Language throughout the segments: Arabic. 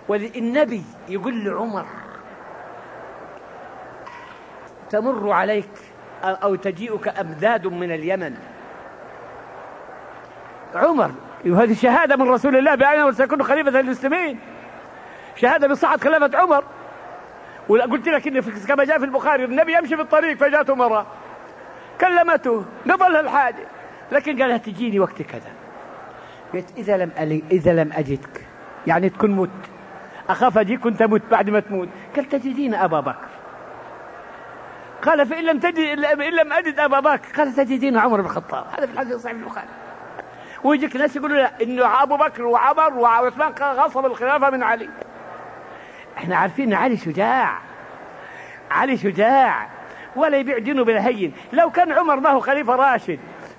والنبي يقول لعمر: تمر عليك أو تجيئك أمداد من اليمن. عمر، وهذه شهادة من رسول الله بأنه سيكون خليفة للمسلمين، شهادة بصحة خلافة عمر. وقلت لك إن كما جاء في البخاري النبي يمشي في الطريق فجاءته مرة كلمته نضل الحاجة، لكن قالها تجيني وقت كذا. قلت: إذا لم أجدك، يعني تكون مت، أخاف أجيك كنت مت بعد ما تموت. قال: تجدين أبا بكر. قال: فإن لم أجد أبا بكر، قال: تجدين عمر بن الخطاب. هذا في الحديث الصحيح البخاري. ويجيك ناس يقولوا لا إنه أبو بكر وعمر وعثمان غصب الخلافة من علي. احنا عارفين علي شجاع، علي شجاع ولا يبيع دينه بالهين. لو كان عمر ما هو خليفة راشد،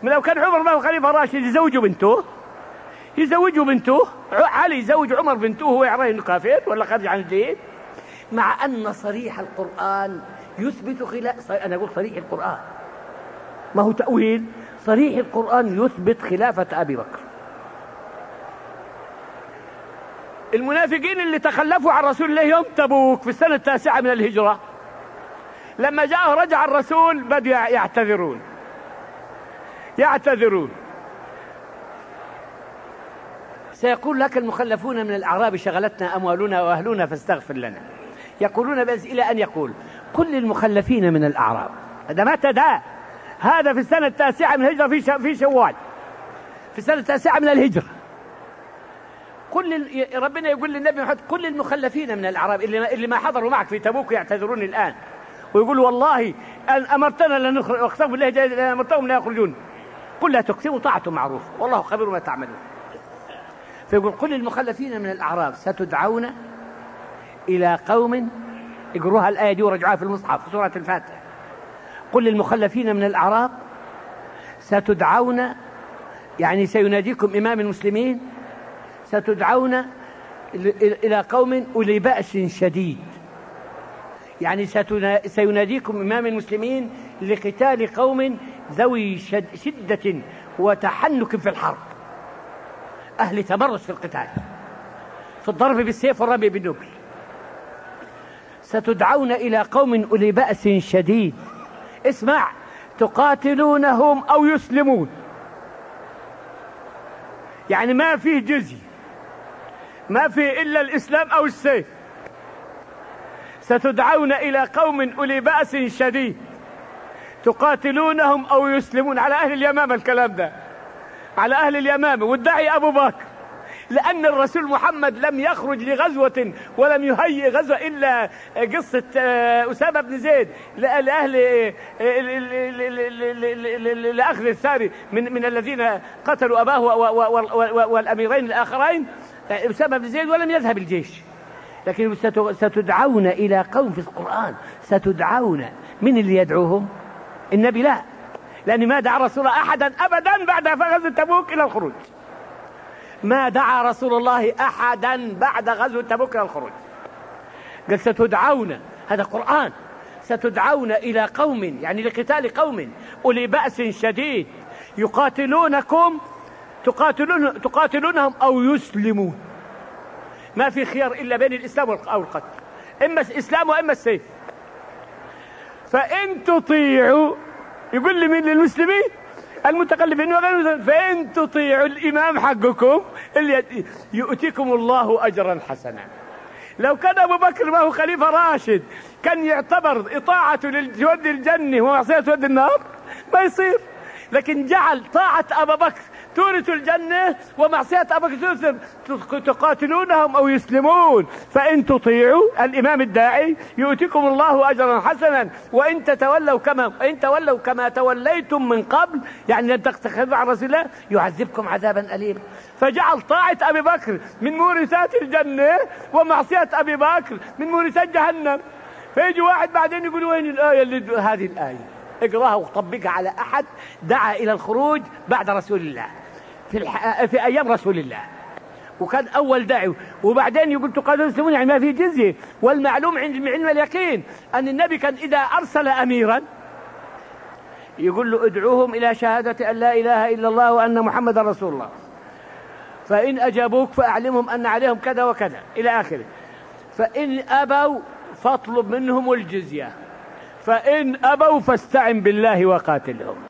يزوجوا بنته علي يزوج عمر بنته وهو يعرف انه كافر ولا خارج عن الدين، مع ان صريح القرآن يثبت انا اقول صريح القرآن ما هو تأويل، صريح القرآن يثبت خلافة أبي بكر. المنافقين اللي تخلفوا عن رسول الله يوم تبوك في السنة 9 من الهجرة، لما جاءه رجع الرسول بدأوا يعتذرون. سيقول لك المخلفون من الأعراب: شغلتنا أموالنا وأهلنا فاستغفر لنا. يقولون بس إلى أن يقول: قل للمخلفين من الأعراب. هذا متى ده؟ هذا في السنة 9 من الهجرة، في شوال، في السنة 9 من الهجرة. ربنا يقول للنبي محمد: قل للمخلفين من الأعراب اللي ما حضروا معك في تبوك يعتذرون الآن، ويقول: والله أن أمرتنا لنخرج، واقسموا بالله أمرتهم لا يخرجون. قل: لا تقسموا، طاعة معروف والله خبير ما تعملون. فيقول: قل للمخلفين من الأعراب ستدعون إلى قوم، اقروها الآية دي ورجعوها في المصحف في سورة الفاتحة. قل للمخلفين من الأعراب ستدعون، يعني سيناديكم إمام المسلمين، ستدعون إلى قوم أولي بأس شديد، يعني سيناديكم إمام المسلمين لقتال قوم ذوي شدة وتحنك في الحرب، أهل تمرس في القتال، في الضرب بالسيف والرمي بالنبل. ستدعون إلى قوم أولي بأس شديد، اسمع، تقاتلونهم أو يسلمون، يعني ما فيه جزية، ما فيه إلا الإسلام أو السيف. ستدعون إلى قوم أولي بأس شديد تقاتلونهم أو يسلمون. على أهل اليمامة الكلام ده، على أهل اليمامة، والداعي أبو بكر، لأن الرسول محمد لم يخرج لغزوة ولم يهيئ غزوة إلا قصة أسامة بن زيد لأهل لأخذ الثاري من الذين قتلوا أباه والأميرين الآخرين أسامة بن زيد، ولم يذهب الجيش. لكن ستدعون إلى قوم، في القرآن ستدعون، من اللي يدعوهم؟ النبي لا، لأن ما دعا رسول الله أحدا أبدا بعد غزوة تبوك إلى الخروج، ما دعا رسول الله أحدا بعد غزوة تبوك إلى الخروج. قال ستدعون، هذا قرآن، ستدعون إلى قوم، يعني لقتال قوم أولي بأس شديد تقاتلونهم أو يسلمون. ما في خيار إلا بين الإسلام أو القتل، إما الإسلام وإما السيف. فإن تطيعوا، يقول لي من للمسلمين المتقلبين وغير المسلمين، فإن تطيعوا الإمام حقكم اللي يؤتيكم الله أجرا حسنا. لو كان أبو بكر ما هو خليفة راشد كان يعتبر إطاعته لتودي الجنة ومعصيته تودي النار، ما يصير. لكن جعل طاعة أبو بكر تورث الجنة ومعصية أبو بكر تقاتلونهم أو يسلمون. فإن تطيعوا الإمام الداعي يؤتيكم الله أجرا حسنا وإن تولوا كما توليتم من قبل، يعني لن تتخذوا عن رسول الله، يعذبكم عذابا أليما. فجعل طاعة أبي بكر من مورثات الجنة ومعصية أبي بكر من مورثات جهنم. فيجي واحد بعدين يقول: وين الآية اللي هذه الآية؟ اقراها وطبقها على أحد دعا إلى الخروج بعد رسول الله في أيام رسول الله، وكان أول داعي، وبعدين يقول تقاتلون المسلمون، يعني ما في جزية. والمعلوم عند علم اليقين أن النبي كان إذا أرسل أميرا يقول له: ادعوهم إلى شهادة أن لا إله إلا الله وأن محمد رسول الله. فإن أجابوك فأعلمهم أن عليهم كذا وكذا إلى آخره. فإن أبوا فاطلب منهم الجزية، فإن أبوا فاستعن بالله وقاتلهم.